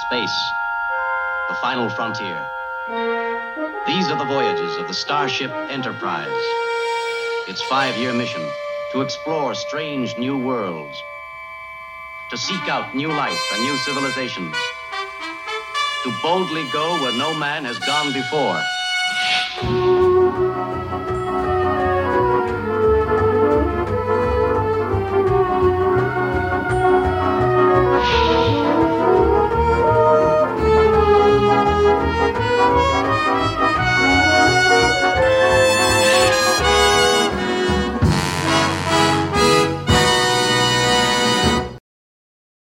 Space, the final frontier. These are the voyages of the Starship Enterprise. Its 5-year mission, to explore strange new worlds, to seek out new life and new civilizations, to boldly go where no man has gone before.